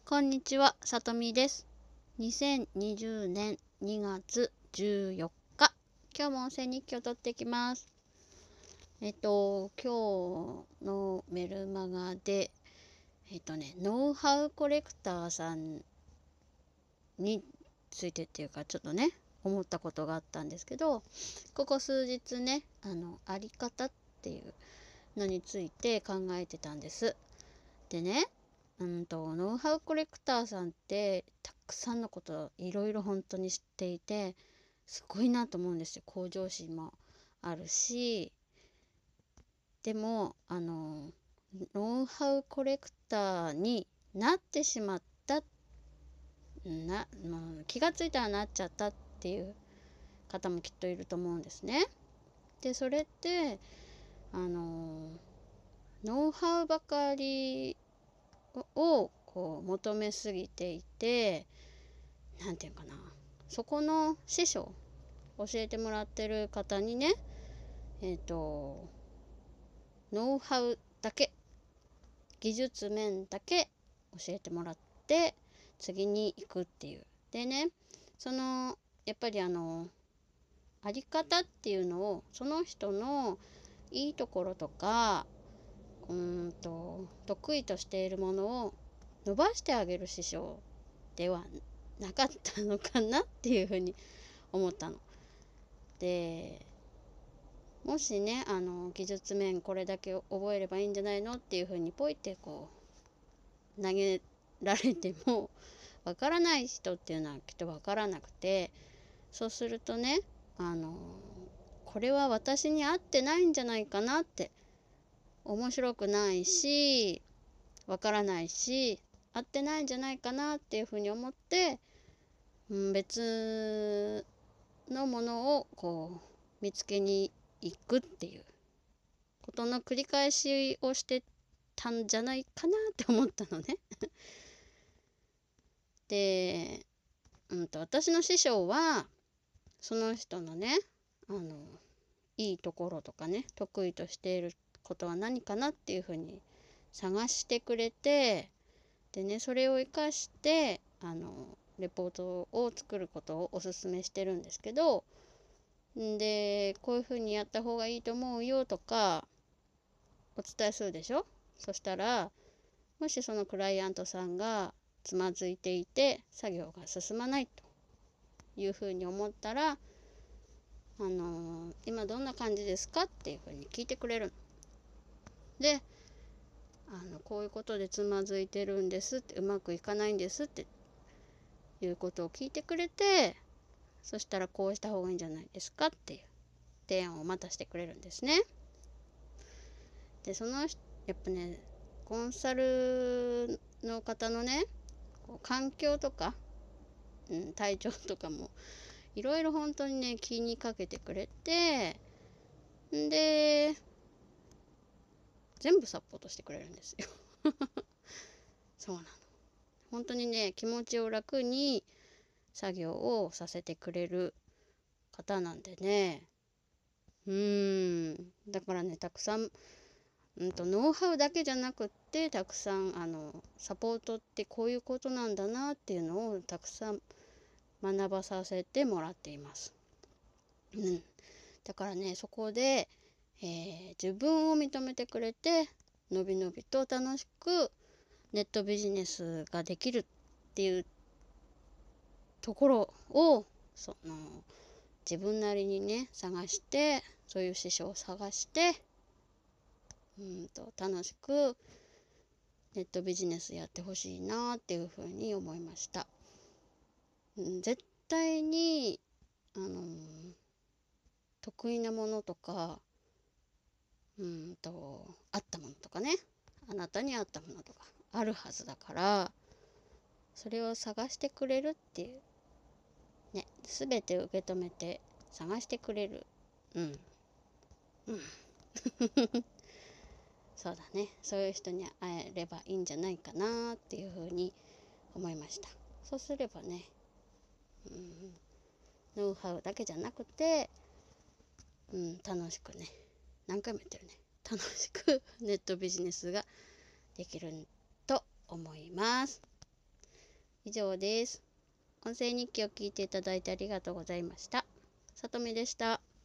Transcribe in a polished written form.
こんにちは、さとみです。2020年2月14日、今日も音声日記を撮っていきます。今日のメルマガで、ノウハウコレクターさんについてっていうか、ちょっとね、思ったことがあったんですけど、ここ数日ね、あり方っていうのについて考えてたんです。でね、ノウハウコレクターさんってたくさんのこといろいろ本当に知っていてすごいなと思うんですよ。向上心もあるし、でもノウハウコレクターになってしまったもう気がついたらなっちゃったっていう方もきっといると思うんですね。でそれってノウハウばかりをこう求めすぎていて、なんていうかな、そこの師匠、教えてもらってる方にね、ノウハウだけ、技術面だけ教えてもらって次に行くっていう。でね、やっぱりあり方っていうのを、その人のいいところとか得意としているものを伸ばしてあげる師匠ではなかったのかなっていうふうに思ったの。でもしね、技術面これだけ覚えればいいんじゃないのっていうふうにポイってこう投げられてもわからない人っていうのはきっとわからなくて、そうするとね、これは私に合ってないんじゃないかなって、面白くないしわからないし合ってないんじゃないかなっていうふうに思って、別のものをこう見つけに行くっていうことの繰り返しをしてたんじゃないかなって思ったのね。で、私の師匠はその人のね、いいところとかね、得意としていることは何かなっていうふうに探してくれて、でね、それを生かしてレポートを作ることをおすすめしてるんですけど、でこういうふうにやった方がいいと思うよとかお伝えするでしょ。そしたら、もしそのクライアントさんがつまずいていて作業が進まないというふうに思ったら、今どんな感じですかっていうふうに聞いてくれるの。で、こういうことでつまずいてるんですって、うまくいかないんですっていうことを聞いてくれて、そしたらこうした方がいいんじゃないですかっていう提案をまたしてくれるんですね。でやっぱね、コンサルの方のね、環境とか、体調とかもいろいろ本当にね気にかけてくれて、で全部サポートしてくれるんですよ。そうなの。本当にね、気持ちを楽に作業をさせてくれる方なんでね。だからね、たくさんノウハウだけじゃなくって、たくさんサポートってこういうことなんだなっていうのをたくさん学ばさせてもらっています。だからね、そこで、自分を認めてくれて、のびのびと楽しくネットビジネスができるっていうところを自分なりにね探して、そういう師匠を探して楽しくネットビジネスやってほしいなっていうふうに思いました。絶対に得意なものとかあったものとかね、あなたに合ったものとかあるはずだから、それを探してくれるっていうね、全て受け止めて探してくれる。うんうんそうだね、そういう人に会えればいいんじゃないかなっていうふうに思いました。そうすればね、ノウハウだけじゃなくて、楽しくね、何回も言ってるね、楽しくネットビジネスができると思います。 以上です。音声日記を聞いていただいてありがとうございました。さとみでした。